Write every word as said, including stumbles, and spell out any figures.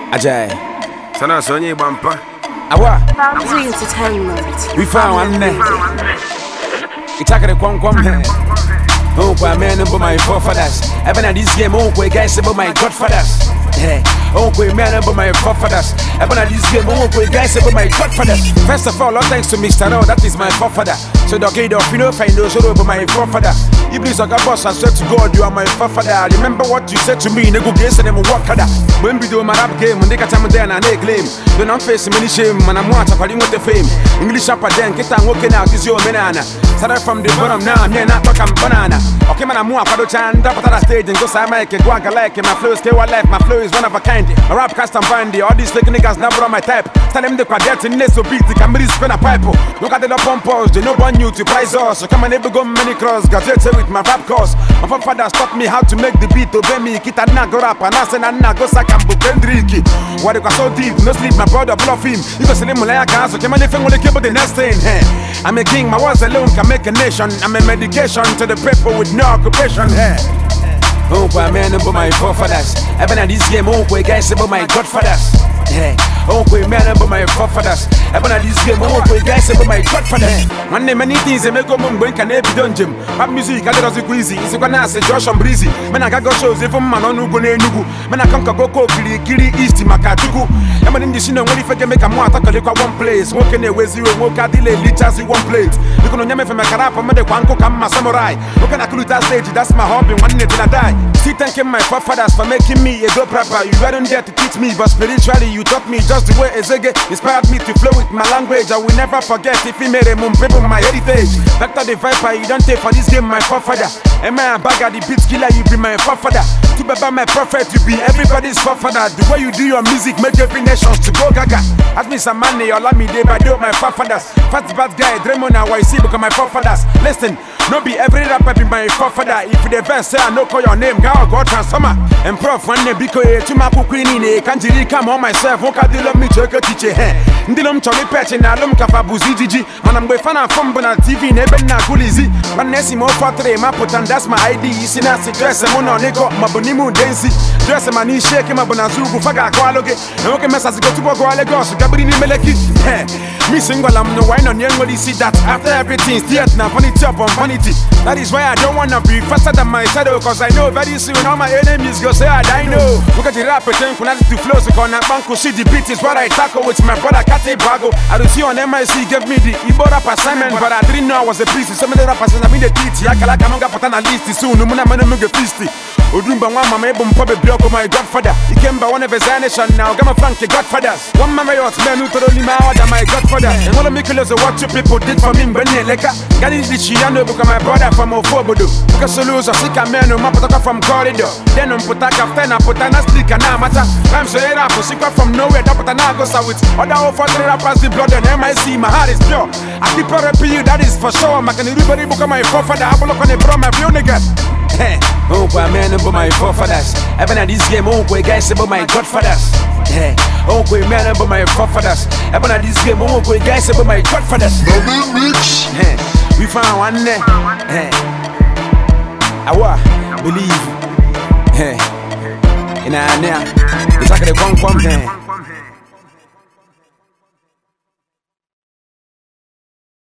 Ajay. Sana Sonny Bampa. Awa. Boundary Entertainment. We found one there. It's like a quam quam here. Oh, boy, man, about my forefathers. Even at this game, oh, boy, guys, about my godfathers. Hey, oh, boy, man, about my forefathers. Even at this game, oh, boy, guys, about my godfathers. First of all, all thanks to Mister No, that is my forefather. So, the kid of you know, find those about my forefather. You please, like a boss, I swear to God, you are my forefather. Remember what you said to me, nego gaze and them work harder. When we do my rap game, when they catch them there and they claim. When I'm facing many shame, and I'm watching with the fame. English upper then, get on working out, is your banana. Started from the bottom now, I'm here not talking banana. Okay, man, I'm more for the chant, up at the stage and go say, I make it, go like it. My flow is K one life, my flow is one of a kind. A rap cast and bandy, all these fake niggas never on my type. Tell them the quadrant in this so beat, the camera spin a pipe. Look at the pompos, they no want you to price us. So come and never go many cross, got it with my rap course. My father taught me how to make the beat, obey me, kita na go rap, and I say na go sack and book Kendrick. What it got so deep, no sleep, my brother bluff him. You go see him like a car, so come and if I'm gonna keep the next thing. I'm a king, my words alone can make a nation. I'm a medication to the people with no occupation. Hey. Oh, boy, man, about my forefathers. Even at this game, oh, boy, guys, about my godfathers. Hey. Oh, boy, man, about my forefathers. Even at this game, oh, boy, guys, about my godfathers. One day, many things they make go mum when can be done, Jim. Pop music, I don't know easy. It's a gonna say Josh and Breezy. Man, I got go shows, if I'm man on Ugo Nugu. Man, I come to go Kili, Kili East, Makatugu. I'm in the scene, when if I can make a more attack, look at one place. Walking away, zero, walk at the litres in one plate. You can only from a carap, I'm the Kwanko, come my samurai. Look at a stage, that's my hobby, one day till I die. Still thanking my forefathers for making me a good rapper. You weren't there to teach me, but spiritually you taught me just the way Ezege inspired me to flow with my language. I will never forget if he made a moon people my heritage. Vector the Viper, you don't take for this game, my forefather. Am I a bag of the beat killer, you be my forefather. To be my prophet, you be everybody's forefather. The way you do your music, make every nation to go gaga. Ask me some money, or let me day by day, my forefathers. Fat bad guy, Draymond, now I see because my forefathers. Listen, no be every rapper be my forefather. If the best say I no call your name, God, God transformer. And prof, one day because to my queen in a country, come on myself, what can they love me to a teacher? Ndilum Charlie Patch and Alum Kafabuzi Gigi, and I'm with Fana from Bona T V, Nebena Gulizi. But Nessimo Patre, Maputan, that's my I D. Sinasi dress and Mono Nico, Mabonimu Densi, dress a mani shake him up on Azugu, Faga Qualoge, and okay, mess as go to Gualegos, Gabrini Meleki. Missing while I'm no wine on young see that after everything's theatre, now vanity upon vanity. That is why I don't wanna be faster than my shadow, cause I know very soon all my enemies go say I know. Look at the rap pretend for to flow, so on that banco see the beat is what I tackle with my brother Kate Bago. I don't see on M I C gave me the Igbo rap assignment, but I didn't know I was a priest. Some of the rappers and I mean the teach, Yakalaka Manga Patana list soon, no Muna Manamuga Fisty. Udumba one mama ebum pobe block my godfather. He came by one of his nation now, Gamma Frankie godfathers. One mama was man who told me my order my godfather. And one of me killers what you people did for me, Benny Leka. Gani the Chiano become my brother from Ofobodo. Because so lose a sick man who mapataka from corridor. Then on Putaka Fena Putana stick and Amata. I'm so era for secret from nowhere, Dapatana goes out with other over three rappers in blood and M I C. My heart is pure. I keep on repeating you, that is for sure. I can everybody book my forefather. I will look on the bro, my real niggas. Hey, oh, boy, man, about my forefathers. Even at this game, oh, boy, guys, about my godfathers. Hey, oh, boy, man, about my forefathers. Even at this game, oh, boy, guys, about my godfathers. Hey, we found one there. Hey, I believe. Hey, in our near, it's like a con-com, hey.